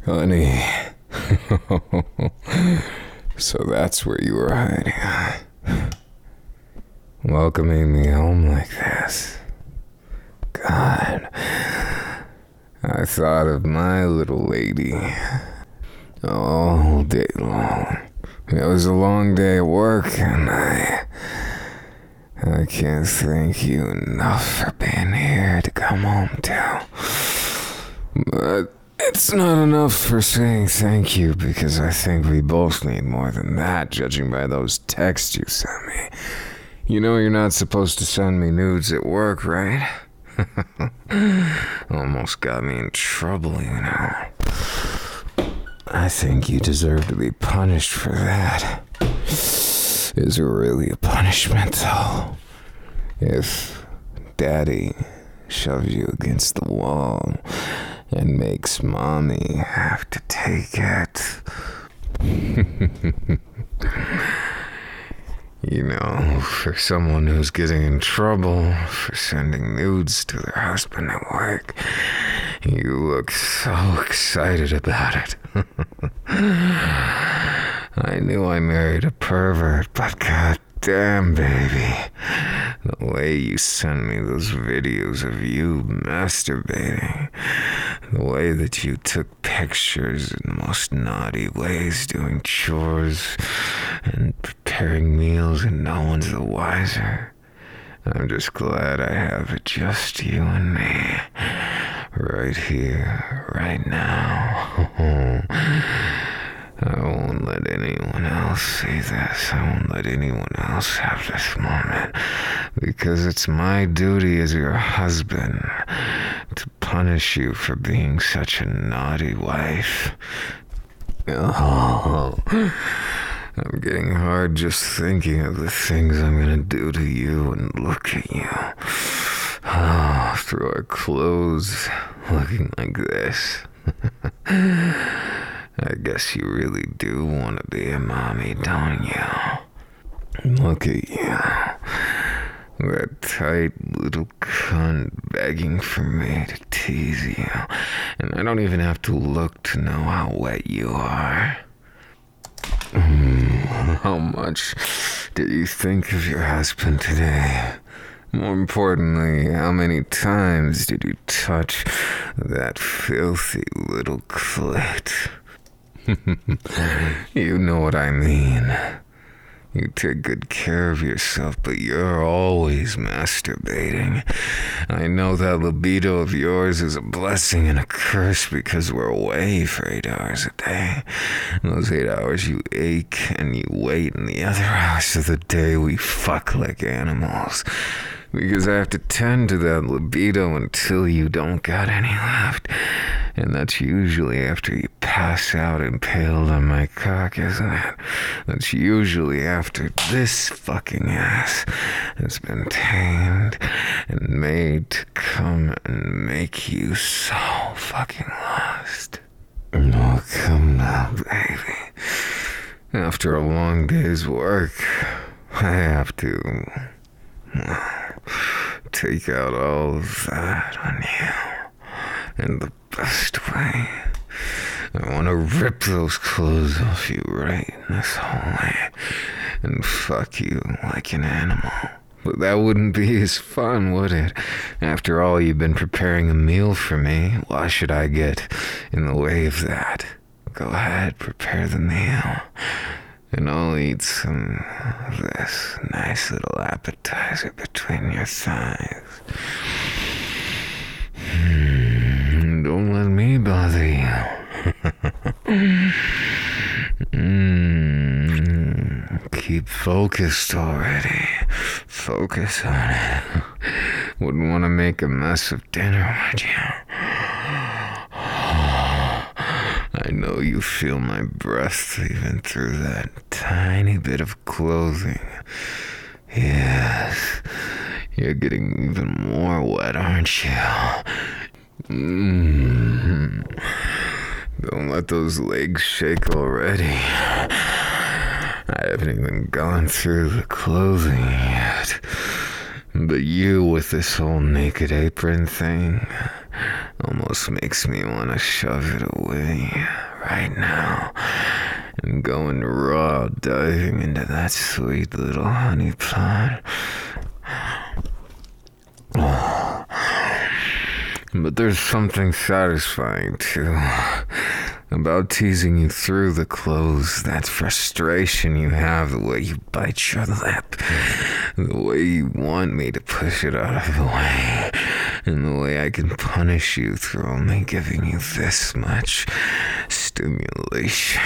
Honey. So that's where you were hiding, huh? Welcoming me home like this. God. I thought of my little lady all day long. It was a long day at work, and I can't thank you enough for being here to come home to. But it's not enough for saying thank you, because I think we both need more than that, judging by those texts you sent me. You know you're not supposed to send me nudes at work, right? Almost got me in trouble, you know. I think you deserve to be punished for that. Is it really a punishment, though? If Daddy shoves you against the wall and makes Mommy have to take it. You know, for someone who's getting in trouble for sending nudes to their husband at work, you look so excited about it. I knew I married a pervert, but goddamn, baby, the way you sent me those videos of you masturbating, the way that you took pictures in the most naughty ways, doing chores and preparing meals, and no one's the wiser. I'm just glad I have just you and me, right here, right now. I won't let anyone else see this. I won't let anyone else have this moment, because it's my duty as your husband to punish you for being such a naughty wife. Oh, I'm getting hard just thinking of the things I'm gonna do to you and look at you. Oh, through our clothes, looking like this. I guess you really do want to be a mommy, don't you? Look at you. That tight little cunt begging for me to tease you. And I don't even have to look to know how wet you are. How much did you think of your husband today? More importantly, how many times did you touch that filthy little clit? You know what I mean. You take good care of yourself, but you're always masturbating. I know that libido of yours is a blessing and a curse, because we're away for 8 hours a day. Those 8 hours you ache and you wait, and the other hours of the day we fuck like animals. Because I have to tend to that libido until you don't got any left. And that's usually after you pass out impaled on my cock, isn't it? That's usually after this fucking ass has been tamed and made to come and make you so fucking lost. Oh, come now, baby. After a long day's work, I have to take out all of that on you in the best way. I want to rip those clothes off you right in this hallway and fuck you like an animal. But that wouldn't be as fun, would it? After all, you've been preparing a meal for me. Why should I get in the way of that? Go ahead, prepare the meal. And I'll eat some of this nice little appetizer between your thighs. Don't let me bother you. Keep focused already. Focus on it. Wouldn't want to make a mess of dinner, would you? I know you feel my breath even through that tiny bit of clothing. Yes, you're getting even more wet, aren't you? Don't let those legs shake already. I haven't even gone through the clothing yet. But you with this whole naked apron thing almost makes me want to shove it away. right now and going raw, diving into that sweet little honey pot. But there's something satisfying, too, about teasing you through the clothes, that frustration you have, the way you bite your lip, the way you want me to push it out of the way, and the way I can punish you through only giving you this much stimulation.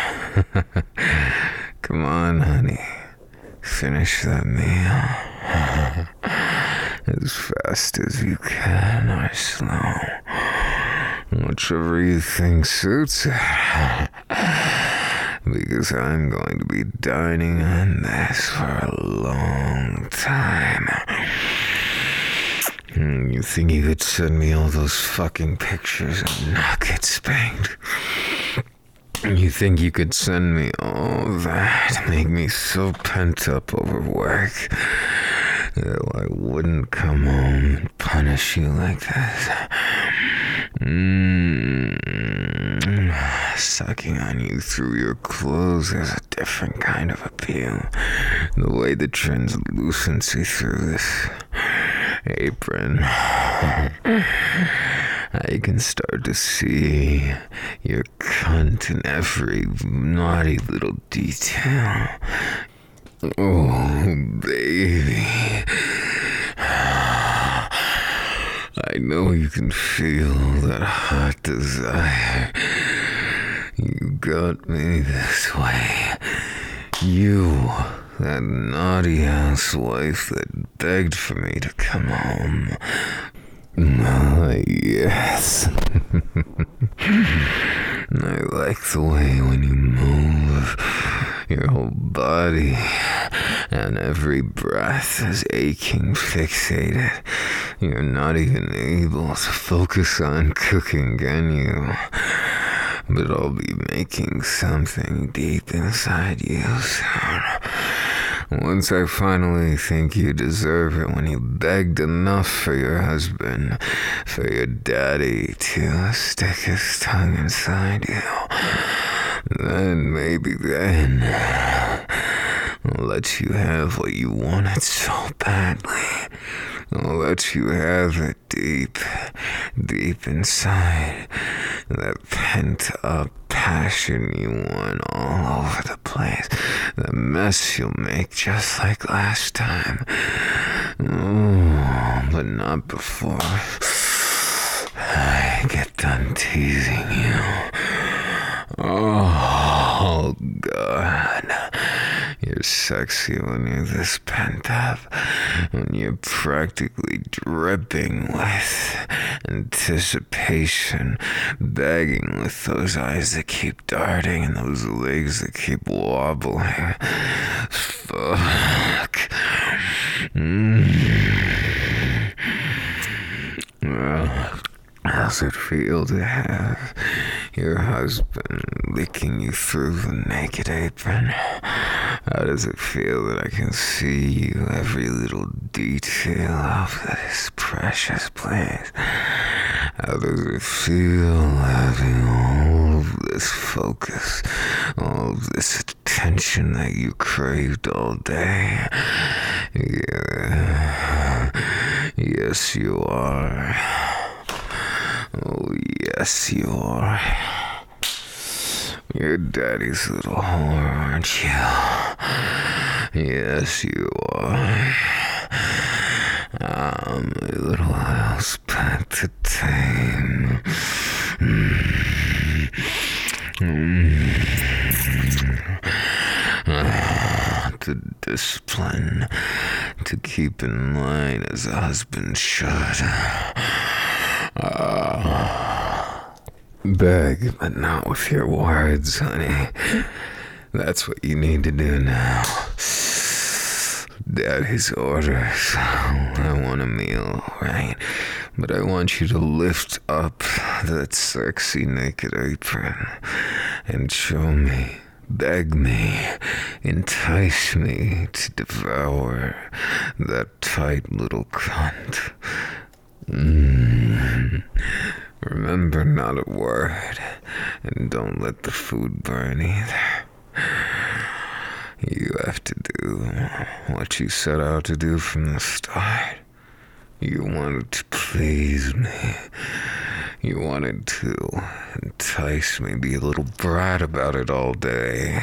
Come on, honey. Finish that meal. As fast as you can, or slow. Whichever you think suits it. Because I'm going to be dining on this for a long time. You think you could send me all those fucking pictures and not get spanked? You think you could send me all that, make me so pent up over work that I wouldn't come home and punish you like this? Sucking on you through your clothes is a different kind of appeal. The way the translucency through this apron. I can start to see your cunt in every naughty little detail. Oh, baby. I know you can feel that hot desire. You got me this way. You, that naughty housewife that begged for me to come home. Yes. I like the way when you move. Your whole body and every breath is aching, fixated. You're not even able to focus on cooking, can you? But I'll be making something deep inside you soon. Once I finally think you deserve it, when you begged enough for your husband, for your daddy to stick his tongue inside you, then maybe then I'll let you have what you wanted so badly. I'll let you have it deep, deep inside. That pent-up passion you want all over the place. The mess you'll make just like last time. Oh, but not before I get done teasing you. Oh, God. You're sexy when you're this pent up, when you're practically dripping with anticipation, begging with those eyes that keep darting and those legs that keep wobbling. Fuck. How's it feel to have your husband licking you through the naked apron? How does it feel that I can see you every little detail of this precious place? How does it feel having all of this focus, all of this attention that you craved all day? Yeah. Yes, you are. Oh, yes, you are. You're daddy's little whore, aren't you? Yes, you are. I'm a little house pet to tame. To discipline, to keep in line as a husband should. Beg, but not with your words, honey. That's what you need to do now. Daddy's orders. I want a meal, right? But I want you to lift up that sexy naked apron and show me, beg me, entice me to devour that tight little cunt. Remember not a word, and don't let the food burn either. You have to do what you set out to do from the start. You wanted to please me. You wanted to entice me, be a little brat about it all day.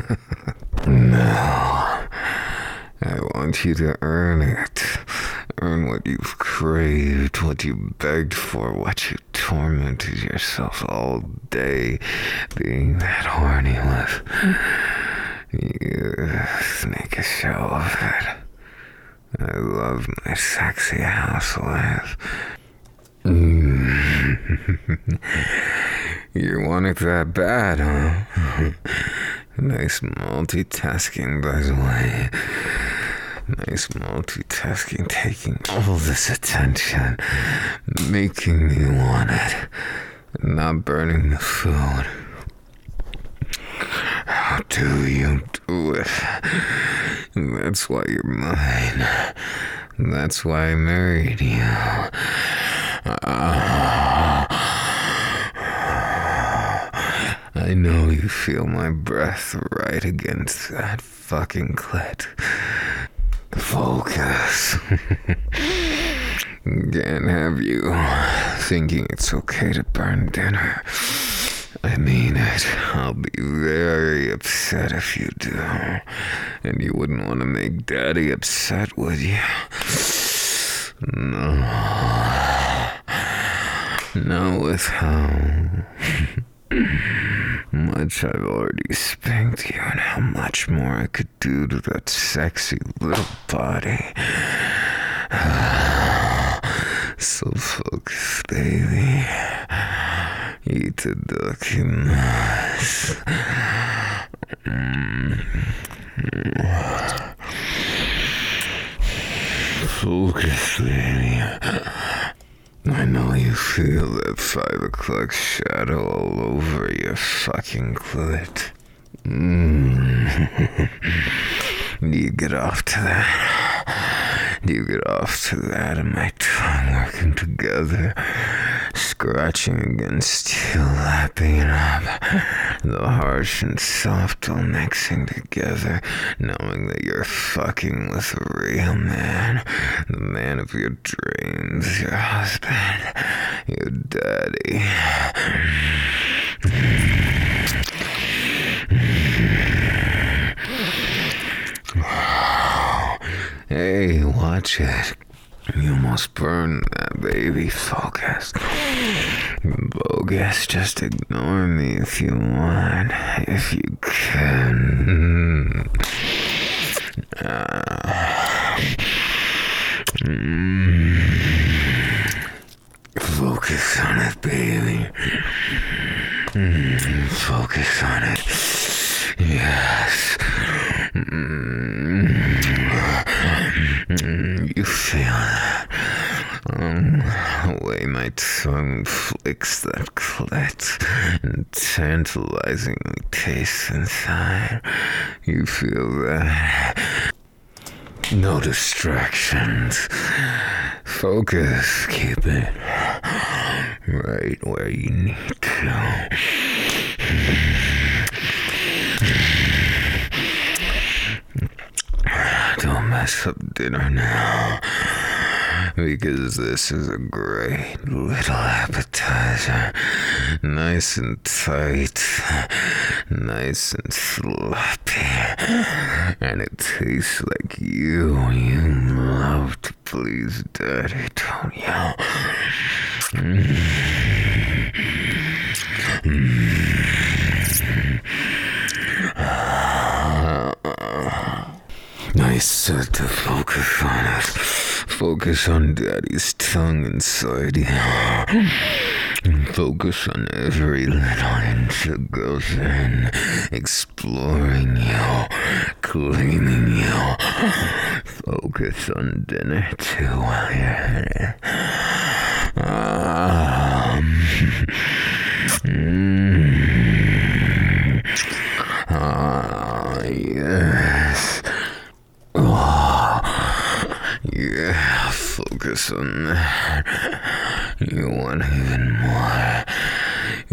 Now, I want you to earn it. Earn what you've craved, what you begged for, what you tormented yourself all day being that horny with. You make a show of it. I love my sexy housewife. You want it that bad, huh? Nice multitasking, by the way. Nice multitasking, taking all this attention, making me want it, and not burning the food. How do you do it? That's why you're mine. That's why I married you. I know you feel my breath right against that fucking clit. Focus. Can't have you thinking it's okay to burn dinner. I mean it. I'll be very upset if you do. And you wouldn't want to make Daddy upset, would you? No. Not with how much I've already spanked you and how much more I could do to that sexy little body. So focus, baby. Eat the duck and nuts. Focus, baby. I know you feel that 5 o'clock shadow all over your fucking clit. Do you get off to that? Do you get off to that and my tongue working together? Scratching against you, lapping it up. The harsh and soft all mixing together, knowing that you're fucking with a real man. The man of your dreams, your husband, your daddy. Hey, watch it. You almost burned that baby. Focus. Bogus, just ignore me if you want. If you can. Focus on it, baby. Focus on it. Yes. You feel that? The way my tongue flicks that clit and tantalizingly tastes inside. You feel that? No distractions. Focus. Keep it right where you need to. Don't mess up dinner now, because this is a great little appetizer. Nice and tight, nice and sloppy, and it tastes like you. You love to please Daddy, don't you? I said to focus on it. Focus on Daddy's tongue inside you. Focus on every little inch that goes in. Exploring you. Claiming you. Focus on dinner too while you're at it. Yes. Yeah, focus on that. You want even more.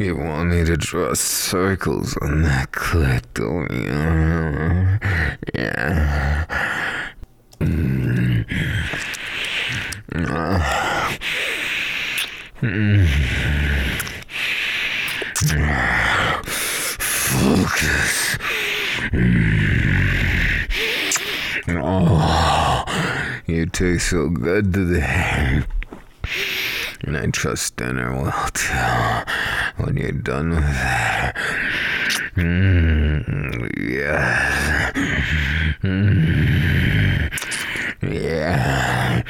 You want me to draw circles on that clit, don't you? Yeah. Focus. Oh, you taste so good today. And I trust dinner will too when you're done with it. Yes. Yeah.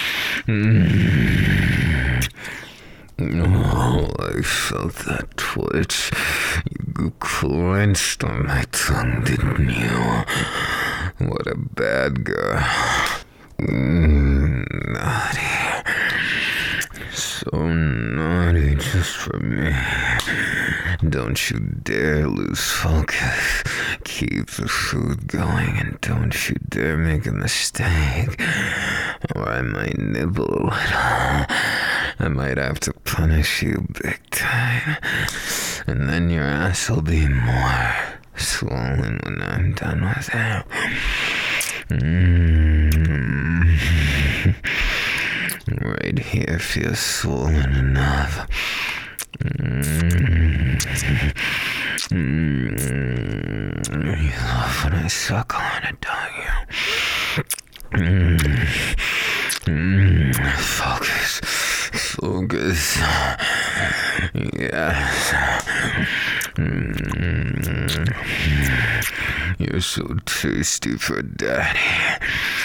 Oh, I felt that twitch. You clenched on my tongue, didn't you? What a bad girl. Naughty. So naughty just for me. Don't you dare lose focus. Keep the food going and don't you dare make a mistake. Or I might nibble a little. I might have to punish you big time. And then your ass will be more swollen when I'm done with it. Right here feels swollen enough. You love when I suck on it, don't you? Focus. Focus. Yes. You're so tasty for daddy.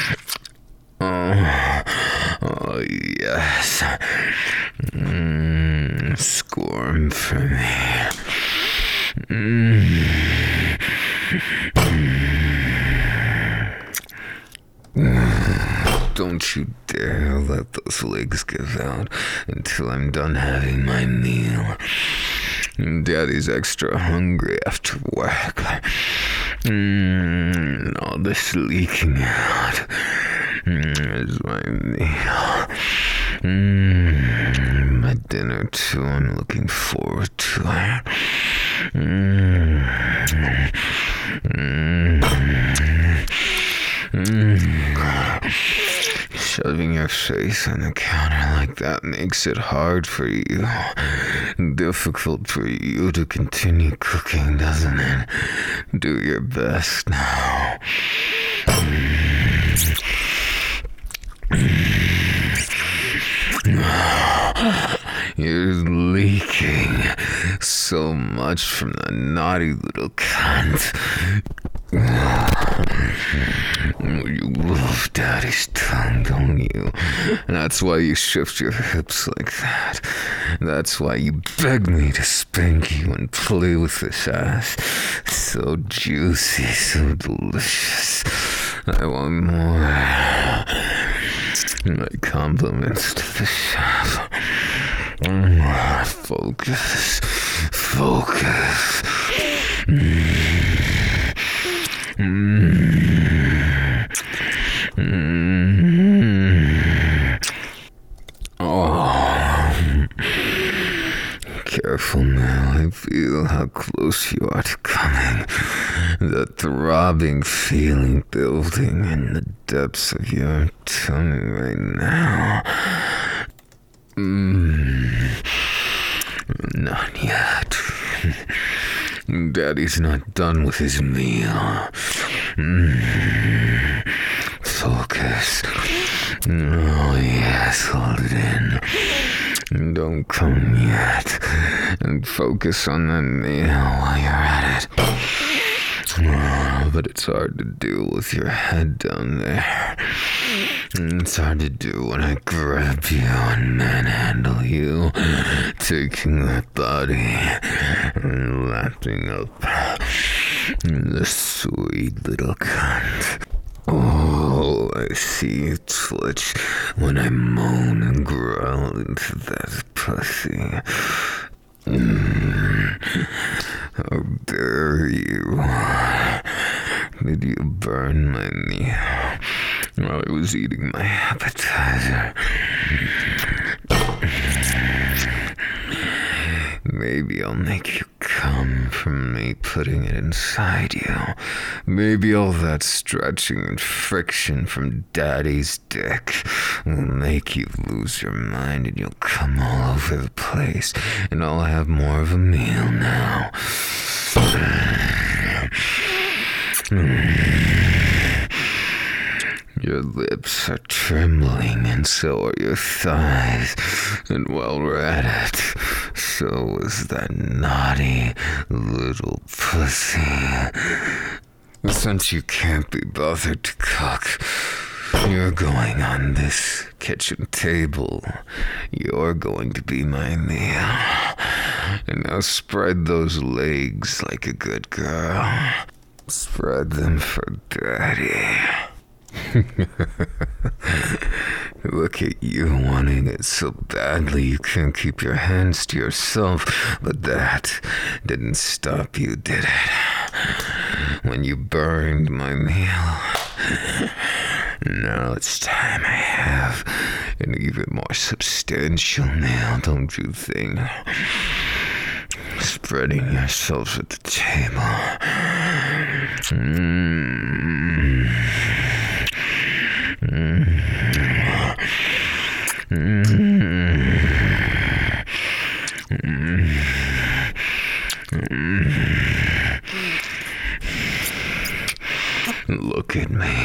Oh, yes. Squirm for me. Don't you dare let those legs give out until I'm done having my meal. Daddy's extra hungry after work. All this leaking out is my meal. My dinner too, I'm looking forward to it. Shoving your face on the counter like that makes it hard for you. Difficult for you to continue cooking, doesn't it? Do your best now. You're leaking so much from the naughty little cunt. You love daddy's tongue, don't you? That's why you shift your hips like that. That's why you beg me to spank you and play with this ass. So juicy, so delicious. I want more. My compliments to the chef. Focus. Focus. Oh, careful now. I feel how close you are to coming. The throbbing feeling building in the depths of your tummy right now. Not yet. Daddy's not done with his meal. Focus. Oh yes, hold it in. Don't come yet. And focus on the meal while you're at it. But it's hard to do with your head down there. It's hard to do when I grab you and manhandle you, taking that body and lapping up the sweet little cunt. Oh, I see you twitch when I moan and growl into that pussy. How dare you? Did you burn my meal while I was eating my appetizer? Maybe I'll make you come from me putting it inside you. Maybe all that stretching and friction from Daddy's dick will make you lose your mind and you'll come all over the place, and I'll have more of a meal now. Your lips are trembling, and so are your thighs. And while we're at it, so is that naughty little pussy. Since you can't be bothered to cook, you're going on this kitchen table. You're going to be my meal. And now spread those legs like a good girl. Spread them for Daddy. Look at you wanting it so badly you can't keep your hands to yourself, but that didn't stop you, did it? When you burned my meal. Now it's time I have an even more substantial meal, don't you think? Spreading yourselves at the table. Look at me.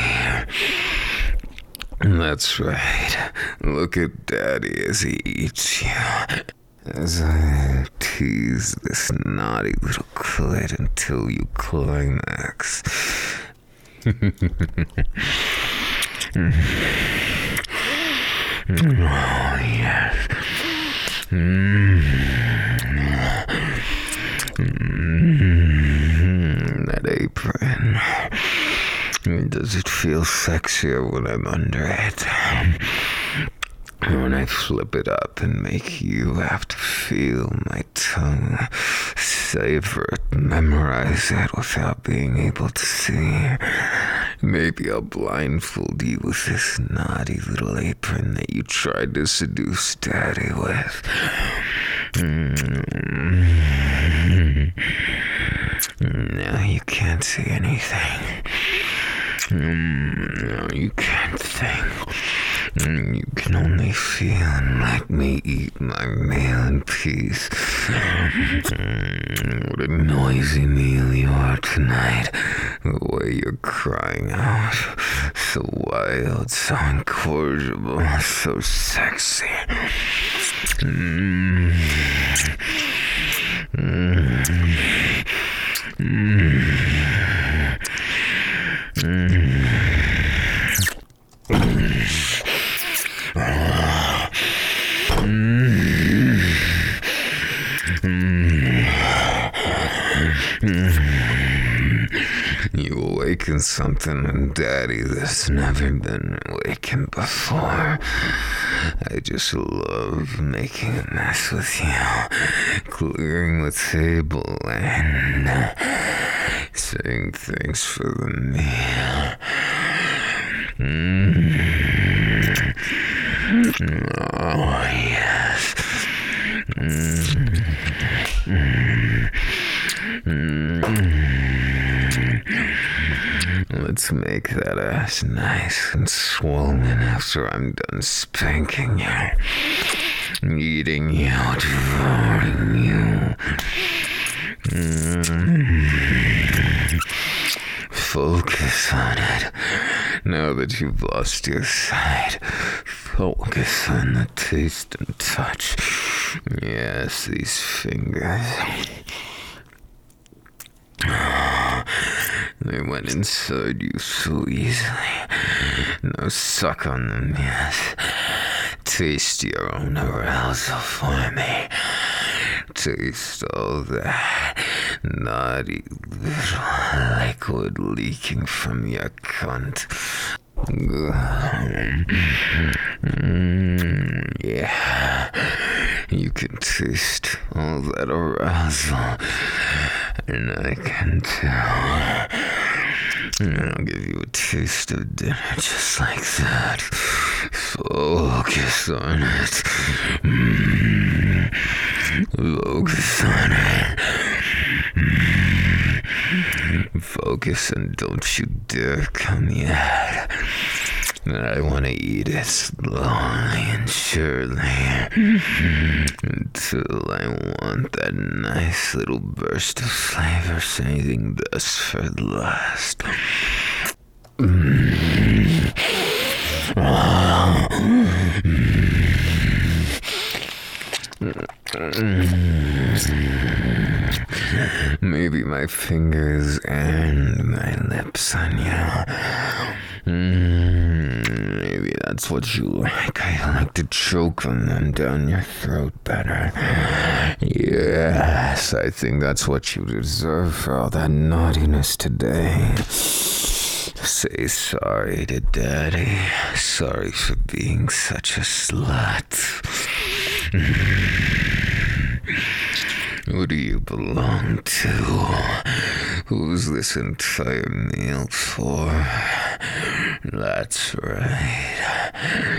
That's right. Look at Daddy as he eats you. As I tease this naughty little clit until you climax. Oh, yes. That apron. Does it feel sexier when I'm under it? When I flip it up and make you have to feel my tongue, savor it, memorize it without being able to see. Maybe I'll blindfold you with this naughty little apron that you tried to seduce Daddy with. Now you can't see anything. No, you can't think. You can only feel and let me eat my meal in peace. What a noisy meal you are tonight. The way you're crying out. So wild, so incorrigible, so sexy. You awaken something in Daddy that's never been awakened before. I just love making a mess with you, clearing the table and saying thanks for the meal. Oh, yes. Let's make that ass nice and swollen after I'm done spanking you, eating you, devouring you. Focus on it. Now that you've lost your sight, focus on the taste and touch. Yes, these fingers. They went inside you so easily. Now suck on them, yes. Taste your own arousal for me. Taste all that naughty little liquid leaking from your cunt. Yeah, you can taste all that arousal, and I can tell. And I'll give you a taste of dinner just like that. Focus on it. Focus on it. Focus and don't you dare come yet. I want to eat it slowly and surely until I want that nice little burst of flavor, saving this for last. Maybe my fingers and my lips on you. Maybe that's what you like. I like to choke them down your throat better. Yes, I think that's what you deserve for all that naughtiness today. Say sorry to Daddy. Sorry for being such a slut. Who do you belong to? Who's this entire meal for? That's right.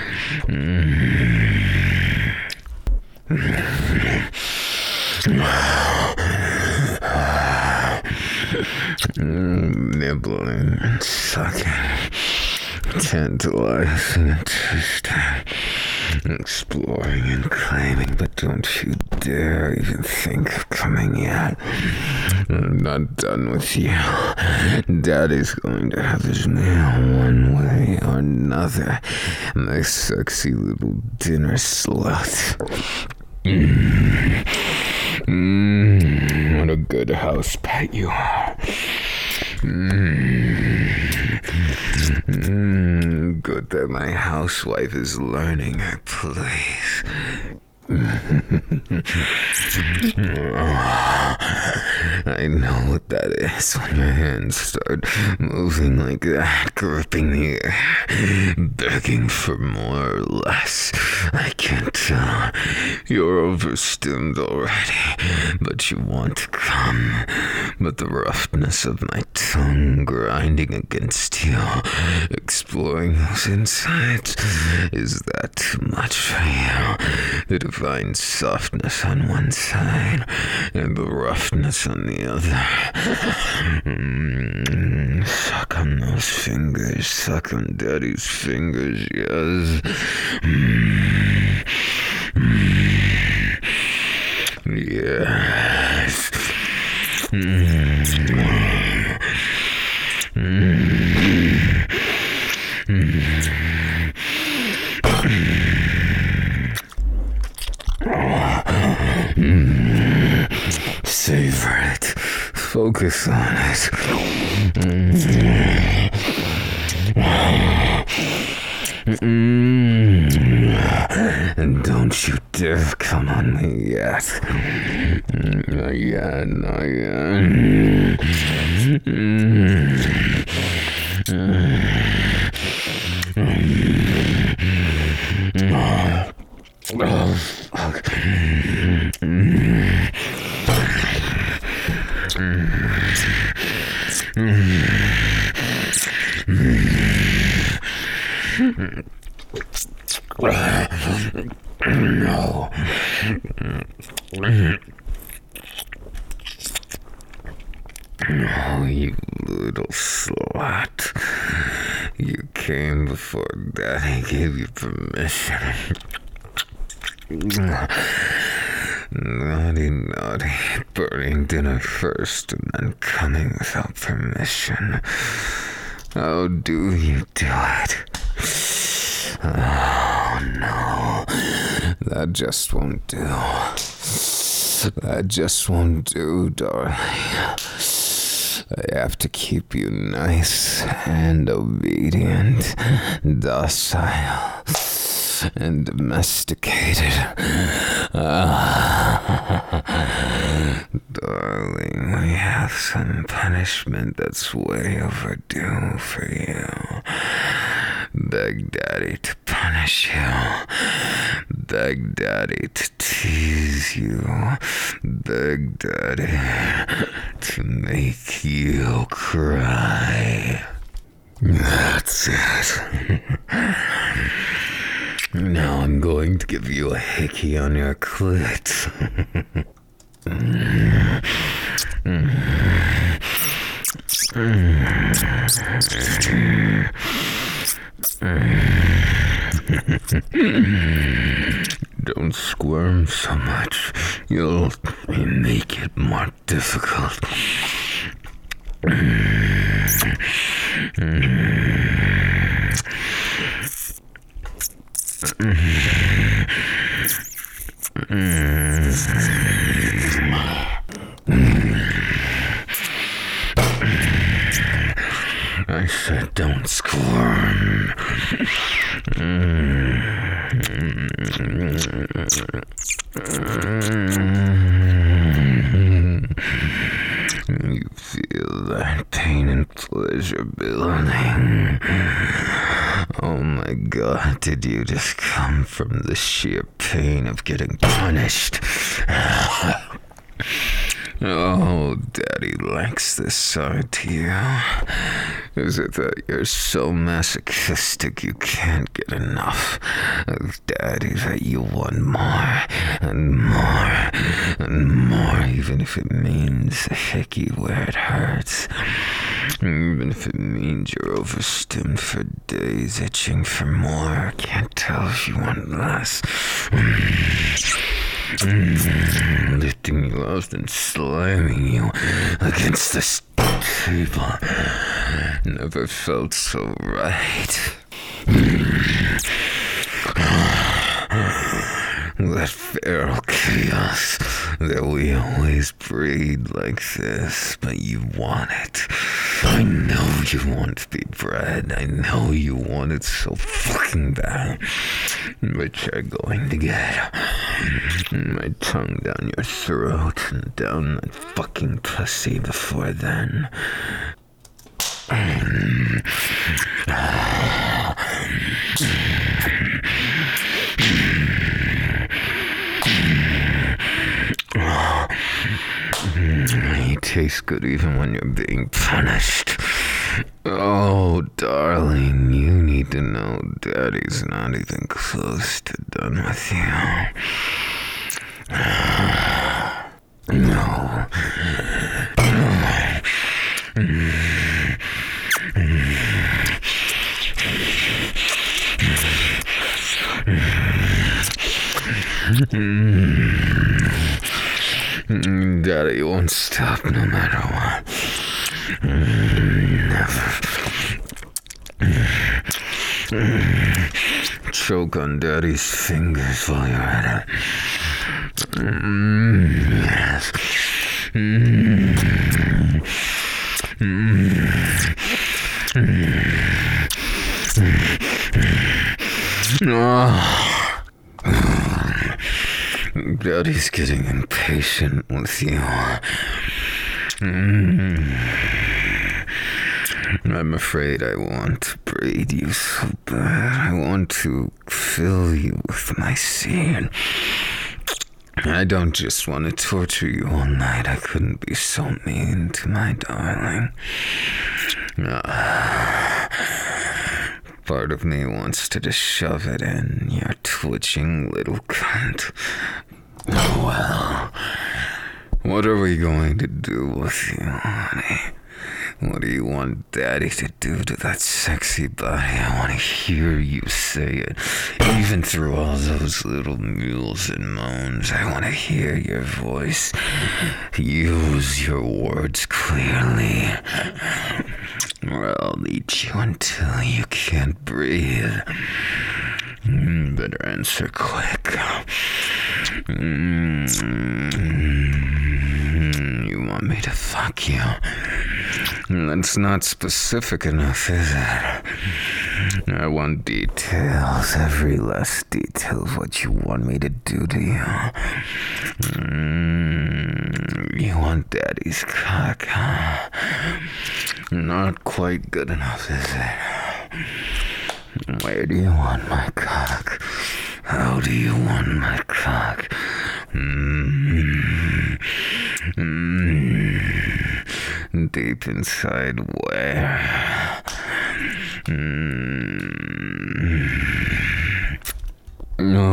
Nibbling and sucking, tantalizing and tasting, exploring and claiming, but don't you dare even think of coming yet. I'm not done with you. Daddy's going to have his meal one way or another, my sexy little dinner slut. What a good house pet you are. Good that my housewife is learning her place. I know what that is when your hands start moving like that, gripping the air, begging for more or less. I can't tell. You're overstimmed already, but you want to come. But the roughness of my tongue grinding against you, exploring those insides, is that too much for you? The divine softness on one side and the roughness on the other. Suck on those fingers, suck on Daddy's fingers, yes. Yes. Savor it. Focus on it. And don't you dare come on me yet. Not yet, not yet. Oh, fuck. No. Oh, you little slut. You came before Daddy gave you permission. Naughty, naughty. Burning dinner first and then coming without permission. How do you do it? Oh, no. That just won't do. That just won't do, darling. I have to keep you nice and obedient, docile, and domesticated. Darling, we have some punishment that's way overdue for you. Beg Daddy to punish you. Beg Daddy to tease you. Beg Daddy to make you cry. That's it. Now I'm going to give you a hickey on your clit. Don't squirm so much. You'll make it more difficult. I said don't squirm. You feel that pain and pleasure building. Oh my God, did you just come from the sheer pain of getting punished? Oh, Daddy likes this side to you. Is it that you're so masochistic you can't get enough of Daddy that you want more and more and more, even if it means a hickey where it hurts? Even if it means you're overstimmed for days, itching for more, can't tell if you want less. Lifting you up and slamming you against this table never felt so right. That feral chaos that we always breed like this, but you want it. I know you want to be bred. I know you want it so fucking bad. But you're going to get my tongue down your throat and down that fucking pussy before then. You taste good even when you're being punished. Oh, darling, you need to know Daddy's not even close to done with you. No. Daddy won't stop no matter what. Never. Choke on Daddy's fingers while you're at it. Yes. Daddy's getting impatient with you. I'm afraid I want to breed you so bad. I want to fill you with my seed. I don't just want to torture you all night. I couldn't be so mean to my darling. Part of me wants to just shove it in, you twitching little cunt. Oh well. What are we going to do with you, honey? What do you want Daddy to do to that sexy body? I want to hear you say it. Even through all those little mews and moans, I want to hear your voice. Use your words clearly, or I'll eat you until you can't breathe. Better answer quick. You want me to fuck you? That's not specific enough, is it? I want details, every last detail of what you want me to do to you. You want Daddy's cock, huh? Not quite good enough, is it? Where do you want my cock? How do you want my cock? Deep inside where?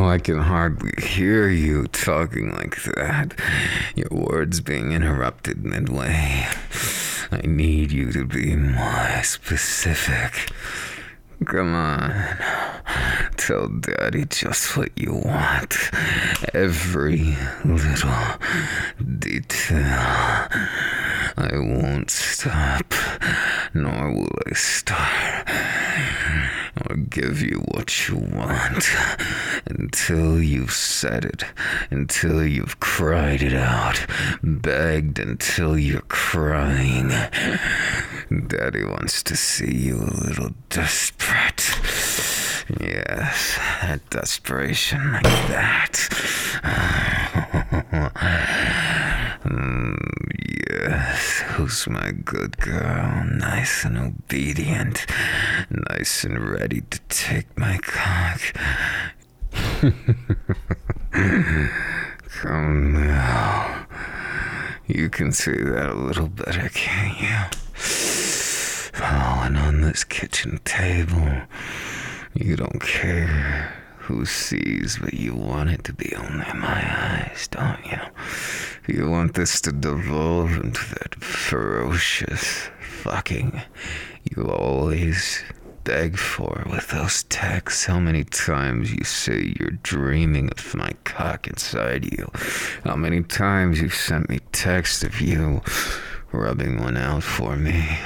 I can hardly hear you talking like that. Your words being interrupted midway. I need you to be more specific. Come on. Tell Daddy just what you want. Every little detail. I won't stop, nor will I start. I'll give you what you want until you've said it, until you've cried it out, begged until you're crying. Daddy wants to see you a little desperate. Yes, that desperation like that. Yes, who's my good girl? Nice and obedient, nice and ready to take my cock. Come now. You can say that a little better, can't you? Oh, and on this kitchen table, you don't care who sees, but you want it to be only my eyes, don't you? You want this to devolve into that ferocious fucking you always beg for with those texts. How many times you say you're dreaming of my cock inside you? How many times you've sent me texts of you rubbing one out for me?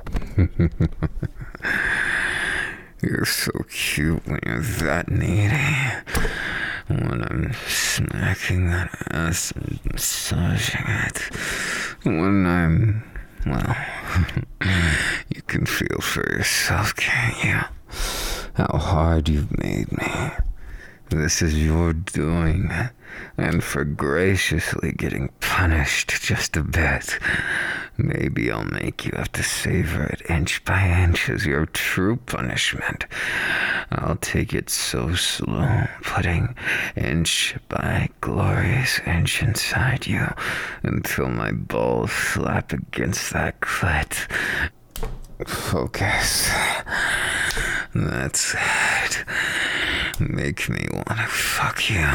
You're so cute when you're that needy. When I'm smacking that ass and massaging it. When I'm, well, you can feel for yourself, can't you? How hard you've made me. This is your doing, and for graciously getting punished just a bit. Maybe I'll make you have to savor it inch by inch as your true punishment. I'll take it so slow, putting inch by glorious inch inside you until my balls slap against that clit. Focus. That's it. Make me wanna fuck you.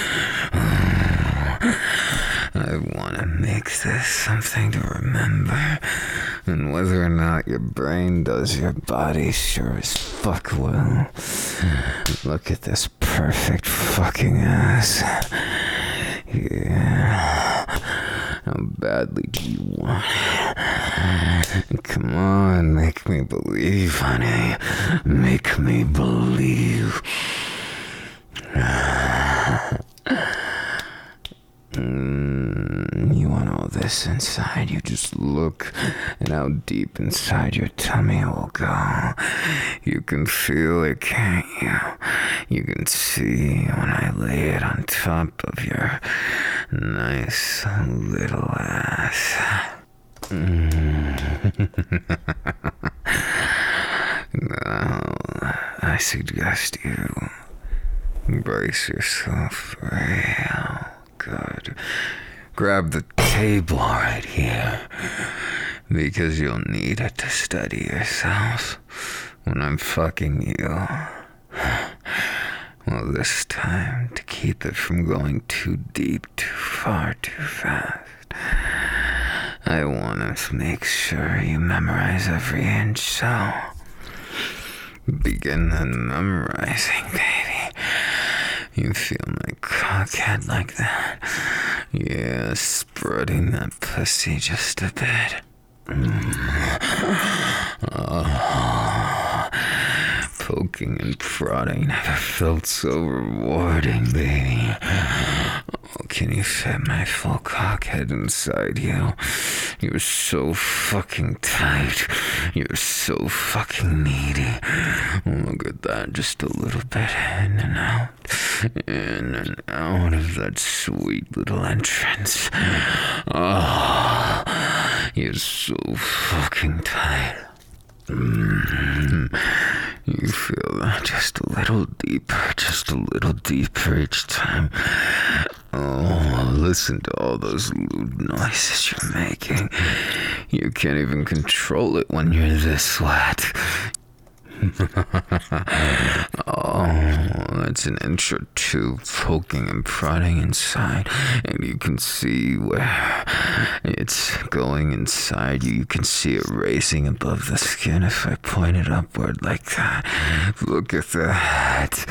I wanna make this something to remember. And whether or not your brain does, your body sure as fuck will. Look at this perfect fucking ass. Yeah. How badly do you want it? Come on, make me believe, honey. Make me believe. You want all this inside you, just look at how deep inside your tummy it will go. You can feel it, can't you? You can see when I lay it on top of your nice little ass. Now, I suggest you brace yourself real good. Grab the table right here, because you'll need it to steady yourself when I'm fucking you. Well, this time, to keep it from going too deep, too far, too fast, I want to make sure you memorize every inch, so begin the memorizing, baby. You feel my cockhead like that? Yeah, spreading that pussy just a bit. Poking and prodding never felt so rewarding, baby. Oh, can you fit my full cockhead inside you? You're so fucking tight. You're so fucking needy. Look at that, just a little bit in and out. In and out of that sweet little entrance. Oh, you're so fucking tight. You feel that just a little deeper each time. Oh, listen to all those lewd noises you're making. You can't even control it when you're this wet. Oh, it's an inch or two poking and prodding inside, and you can see where it's going inside you. You can see it raising above the skin if I point it upward like that. Look at that.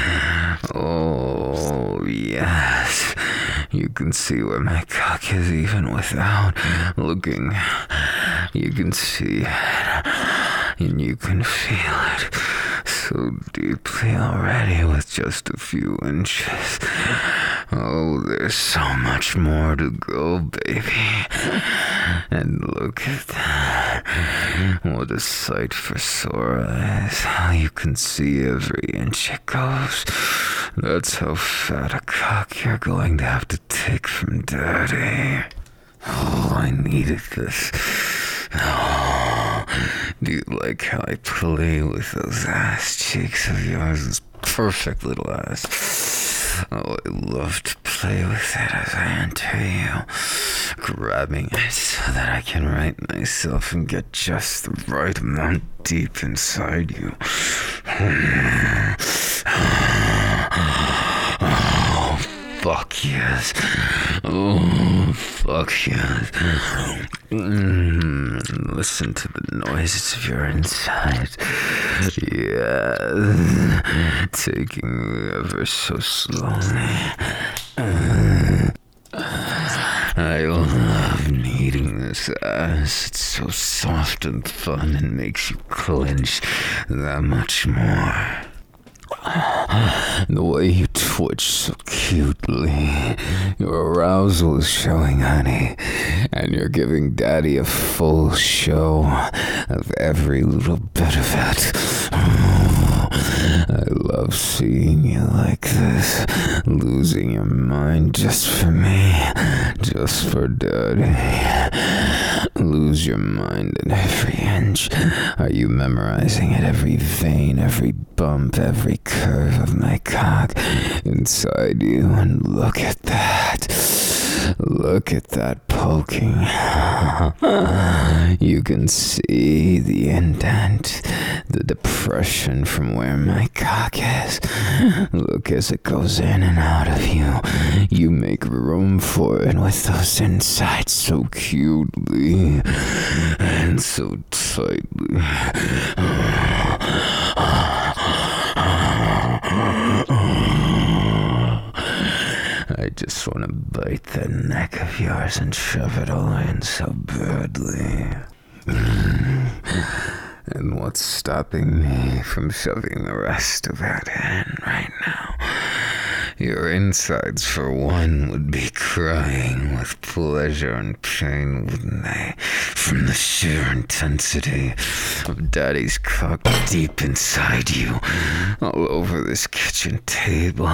Oh, yes. You can see where my cock is even without looking. You can see it, and you can feel it so deeply already with just a few inches. Oh, there's so much more to go, baby. And look at that. What a sight for sore eyes. How you can see every inch it goes. That's how fat a cock you're going to have to take from Daddy. Oh, I needed this. Oh, do you like how I play with those ass cheeks of yours? Those perfect little ass. Oh, I love to play with it as I enter you, grabbing it so that I can right myself and get just the right amount deep inside you. Oh, fuck yes. Oh, fuck yes. Listen to the noises of your inside. Yes. Taking ever so slowly. I love kneading this ass. It's so soft and fun and makes you clench that much more. The way you twitch so cutely. Your arousal is showing, honey. And you're giving Daddy a full show of every little bit of it. I love seeing you like this, losing your mind just for me, just for Daddy. Lose your mind in every inch. Are you memorizing it? Every vein, every bump, every curve of my cock inside you. And look at that. Look at that poking. You can see the indent, the depression from where my cock is. Look as it goes in and out of you. You make room for it with those insides so cutely and so tightly. I just want to bite that neck of yours and shove it all in so badly. And what's stopping me from shoving the rest of that in right now? Your insides, for one, would be crying with pleasure and pain, wouldn't they? From the sheer intensity of Daddy's cock deep inside you, all over this kitchen table.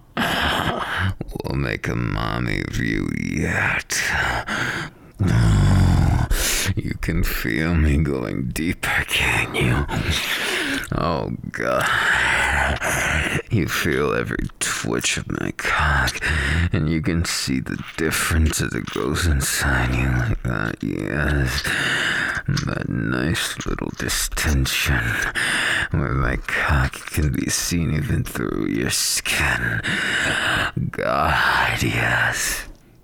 We'll make a mommy of you yet. Oh, you can feel me going deeper, can you? Oh, God. You feel every twitch of my cock, and you can see the difference as it goes inside you like that, yes. That nice little distension where my cock can be seen even through your skin. God, yes.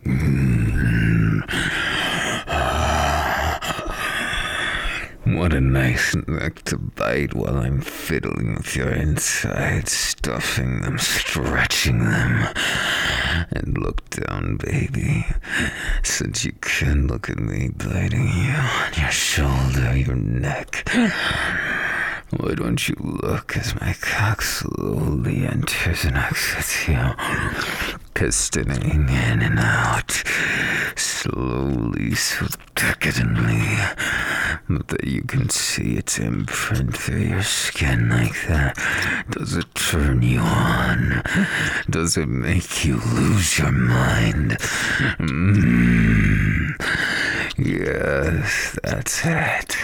What a nice neck to bite while I'm fiddling with your insides, stuffing them, stretching them. And look down, baby, since you can look at me biting you on your shoulder, your neck. Why don't you look as my cock slowly enters and exits you, pistoning in and out, slowly, so decadently, but that you can see its imprint through your skin like that. Does it turn you on? Does it make you lose your mind? Yes, that's it.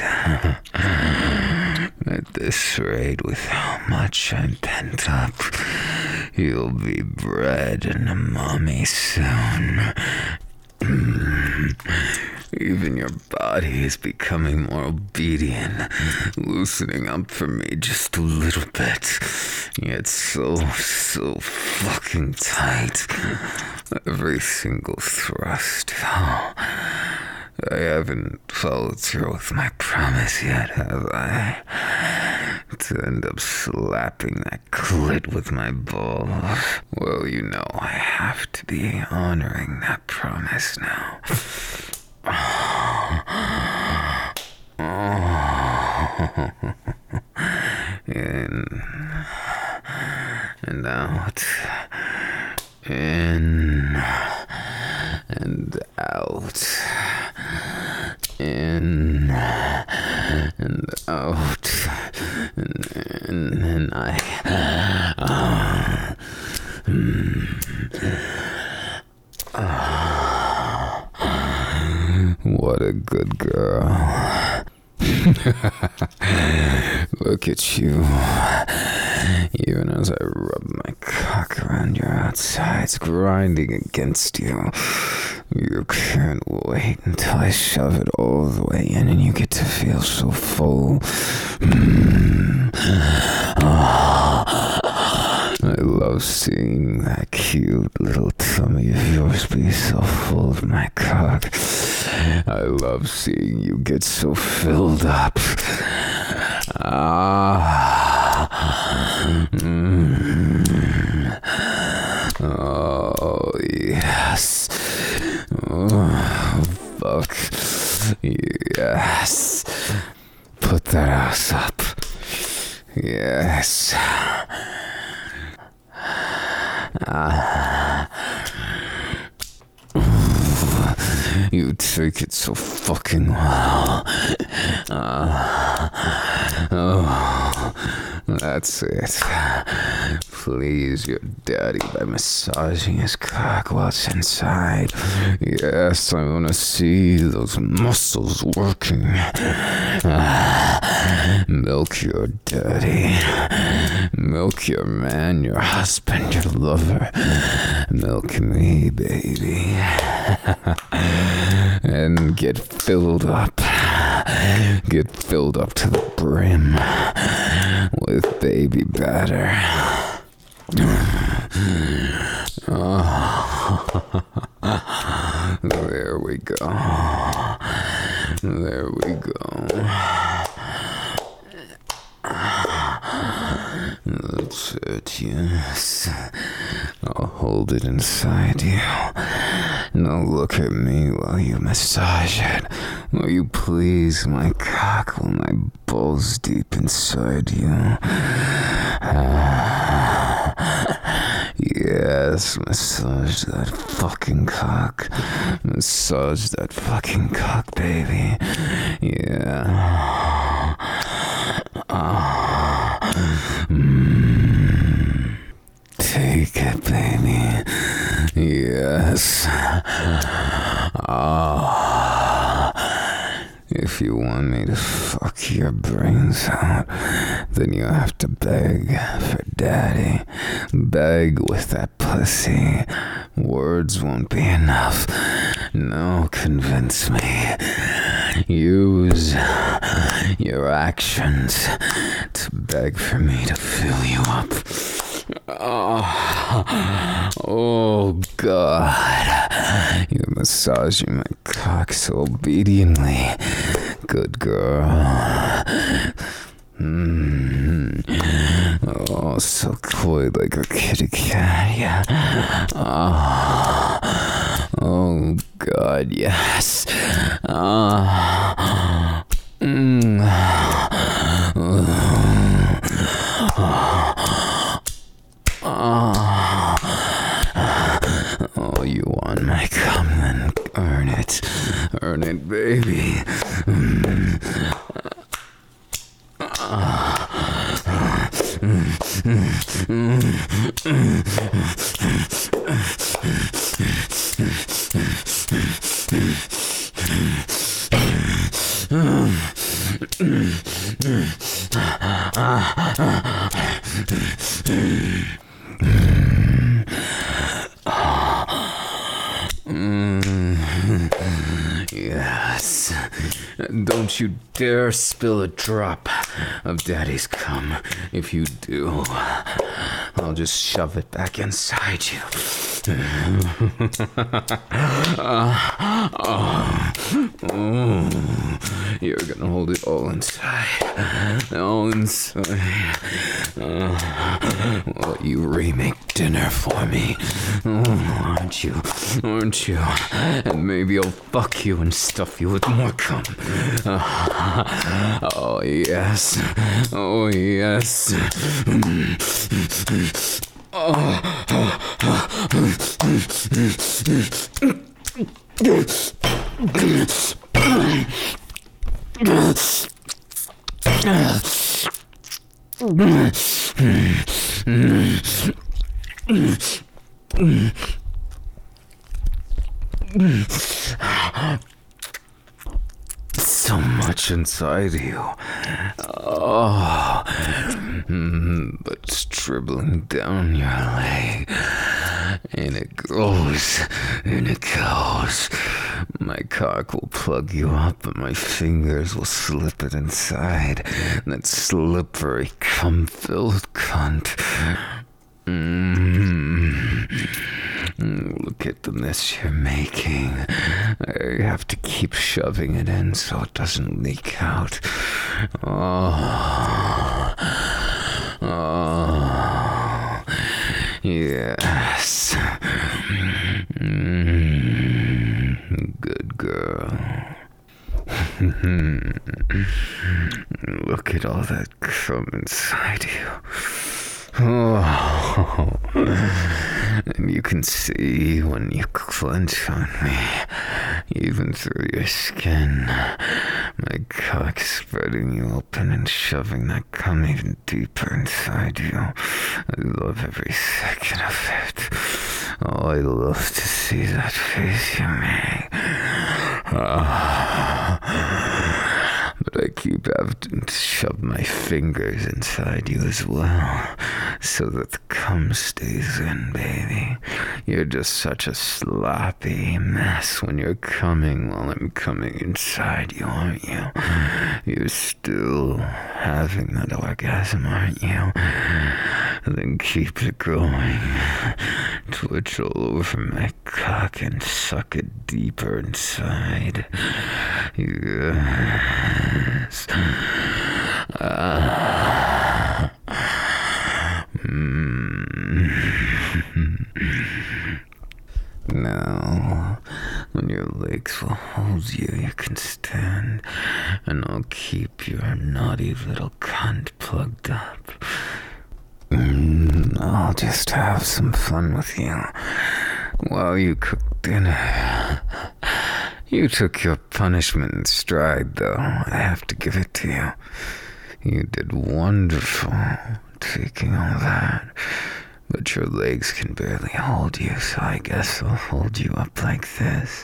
At this rate, with how much I'm pent up, you'll be bred and a mommy soon. Even your body is becoming more obedient, loosening up for me just a little bit. Yet so fucking tight. Every single thrust. Oh, I haven't followed through with my promise yet, have I? To end up slapping that clit with my balls. Well, you know I have to be honoring that promise now. In and out. In and out. In and out. And I. What a good girl. Look at you. Even as I rub my cock around your outsides, grinding against you. You can't wait until I shove it all the way in and you get to feel so full. I love seeing that cute little tummy of yours be so full of my cock. I love seeing you get so filled up. Oh, yes. Oh, fuck. Yes. Put that ass up. Yes. You take it so fucking well. Oh, that's it. Please your daddy by massaging his cock while it's inside. Yes, I want to see those muscles working. Milk your daddy. Milk your man, your husband, your lover. Milk me, baby. And get filled up. Get filled up to the brim with baby batter. There we go. There we go. That's it, yes. I'll hold it inside you. Now look at me while you massage it. Will you please my cock while my balls deep inside you? Yes, massage that fucking cock. Massage that fucking cock, baby. Yeah. Take it, baby. Yes. If you want me to fuck your brains out, then you have to beg for daddy. Beg with that pussy. Words won't be enough. No, convince me. Use your actions to beg for me to fill you up. Oh, God. You're massaging my cock so obediently. Good girl. Oh, so coy like a kitty cat, yeah. Oh, God, yes. Oh, you want my cum, then earn it. Earn it, baby. Yeah. And don't you dare spill a drop of Daddy's cum. If you do, I'll just shove it back inside you. You're gonna hold it all inside. All inside. Will you remake dinner for me? Aren't you? Aren't you? And maybe I'll fuck you and stuff you with more cum. Oh, yes. Oh, yes. So much inside you. Oh, but it's dribbling down your leg. And it goes, and it goes. My cock will plug you up, and my fingers will slip it inside. That slippery, cum-filled cunt. Look at the mess you're making. I have to keep shoving it in so it doesn't leak out. Oh, yes. Good girl. Look at all that cum inside you. Oh, and you can see when you clench on me, even through your skin, my cock spreading you open and shoving that cum even deeper inside you. I love every second of it. Oh, I love to see that face you make. But I keep having to shove my fingers inside you as well, so that the cum stays in, baby. You're just such a sloppy mess when you're coming while I'm coming inside you, aren't you? You're still having that orgasm, aren't you? Then keep it going. Twitch all over my cock and suck it deeper inside. Yes. Now, when your legs will hold you, you can stand, and I'll keep your naughty little cunt plugged up. I'll just have some fun with you while you cook dinner. You took your punishment in stride, though. I have to give it to you. You did wonderful taking all that. But your legs can barely hold you, so I guess I'll hold you up like this.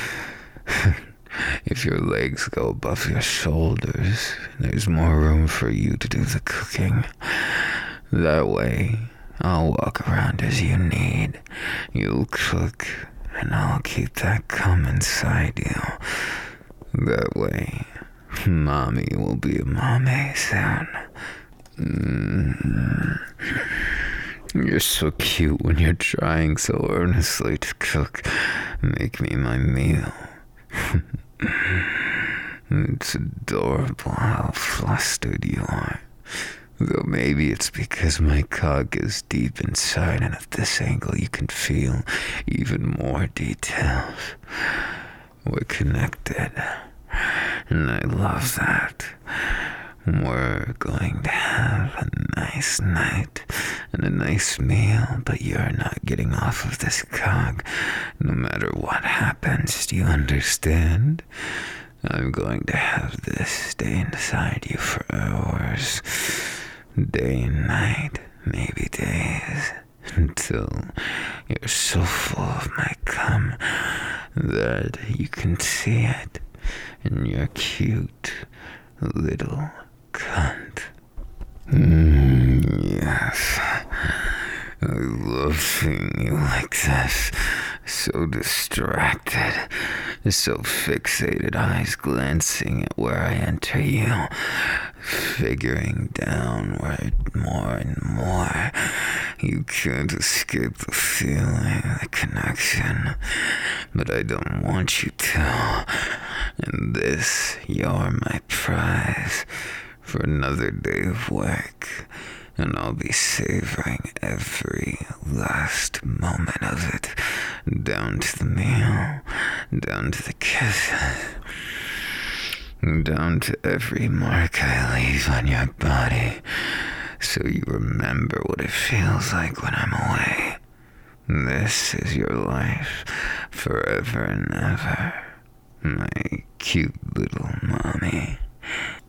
If your legs go above your shoulders, there's more room for you to do the cooking. That way, I'll walk around as you need. You'll cook, and I'll keep that cum inside you. That way, Mommy will be a mommy soon. You're so cute when you're trying so earnestly to cook. Make me my meal. It's adorable how flustered you are. Though maybe it's because my cock is deep inside, and at this angle you can feel even more details. We're connected, and I love that. We're going to have a nice night and a nice meal, but you're not getting off of this cock no matter what happens. Do you understand? I'm going to have this stay inside you for hours, day and night, maybe days, until you're so full of my cum that you can see it in your cute little cunt. Yes, I love seeing you like this. So distracted, so fixated, eyes glancing at where I enter you, figuring downward more and more. You can't escape the feeling, the connection, but I don't want you to. And this, you're my prize for another day of work. And I'll be savoring every last moment of it, down to the meal, down to the kisses, down to every mark I leave on your body, so you remember what it feels like when I'm away. This is your life, forever and ever, my cute little mommy.